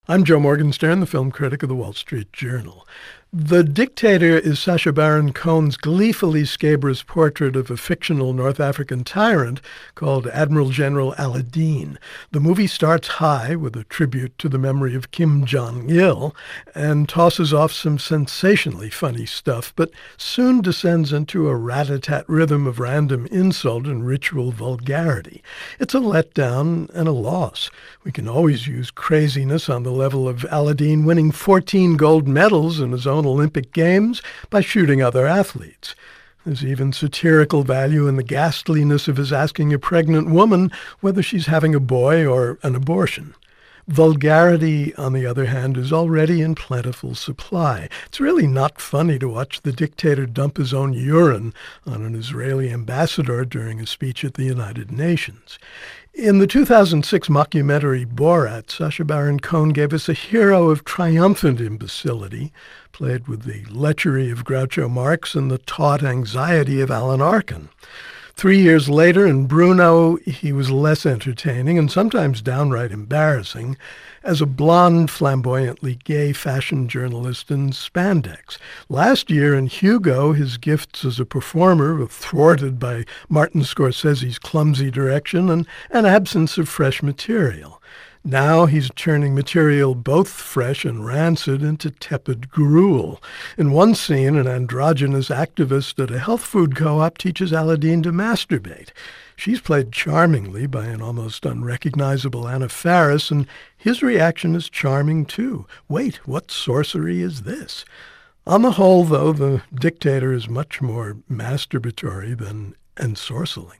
I'm Joe Morgenstern, the film critic of the Wall Street Journal. The Dictator is Sacha Baron Cohen's gleefully scabrous portrait of a fictional North African tyrant called Admiral General Aladdin. The movie starts high with a tribute to the memory of Kim Jong-il and tosses off some sensationally funny stuff, but soon descends into a rat-a-tat rhythm of random insult and ritual vulgarity. It's a letdown and a loss. We can always use craziness on the level of Aladdin winning 14 gold medals in his own Olympic Games by shooting other athletes. There's even satirical value in the ghastliness of his asking a pregnant woman whether she's having a boy or an abortion. Vulgarity, on the other hand, is already in plentiful supply. It's really not funny to watch the dictator dump his own urine on an Israeli ambassador during a speech at the United Nations. In the 2006 mockumentary Borat, Sacha Baron Cohen gave us a hero of triumphant imbecility, played with the lechery of Groucho Marx and the taut anxiety of Alan Arkin. 3 years later, in Bruno, he was less entertaining and sometimes downright embarrassing as a blonde, flamboyantly gay fashion journalist in spandex. Last year in Hugo, his gifts as a performer were thwarted by Martin Scorsese's clumsy direction and an absence of fresh material. Now he's turning material both fresh and rancid into tepid gruel. In one scene, an androgynous activist at a health food co-op teaches Aladdin to masturbate. She's played charmingly by an almost unrecognizable Anna Faris, and his reaction is charming too. Wait, what sorcery is this? On the whole, though, the dictator is much more masturbatory than ensorceling.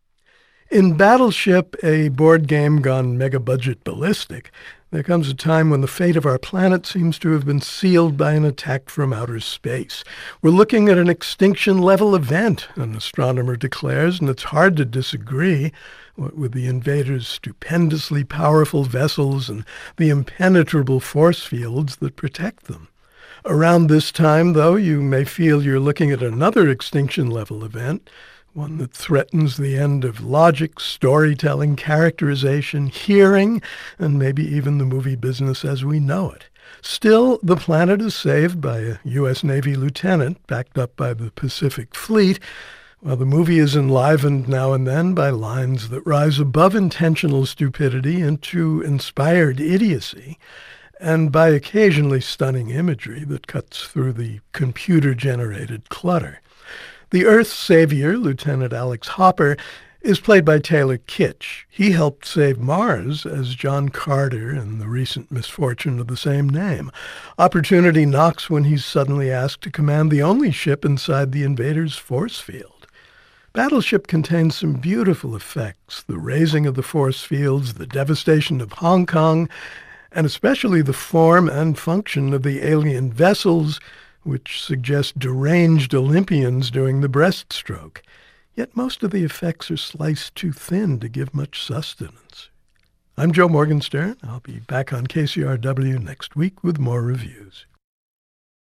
In Battleship, a board game gone mega-budget ballistic, there comes a time when the fate of our planet seems to have been sealed by an attack from outer space. We're looking at an extinction-level event, an astronomer declares, and it's hard to disagree, what with the invaders' stupendously powerful vessels and the impenetrable force fields that protect them. Around this time, though, you may feel you're looking at another extinction-level event, one that threatens the end of logic, storytelling, characterization, hearing, and maybe even the movie business as we know it. Still, the planet is saved by a U.S. Navy lieutenant backed up by the Pacific Fleet, while the movie is enlivened now and then by lines that rise above intentional stupidity into inspired idiocy, and by occasionally stunning imagery that cuts through the computer-generated clutter. The Earth's savior, Lieutenant Alex Hopper, is played by Taylor Kitsch. He helped save Mars as John Carter in the recent misfortune of the same name. Opportunity knocks when he's suddenly asked to command the only ship inside the invader's force field. Battleship contains some beautiful effects, the raising of the force fields, the devastation of Hong Kong, and especially the form and function of the alien vessels, which suggest deranged Olympians doing the breaststroke. Yet most of the effects are sliced too thin to give much sustenance. I'm Joe Morgenstern. I'll be back on KCRW next week with more reviews.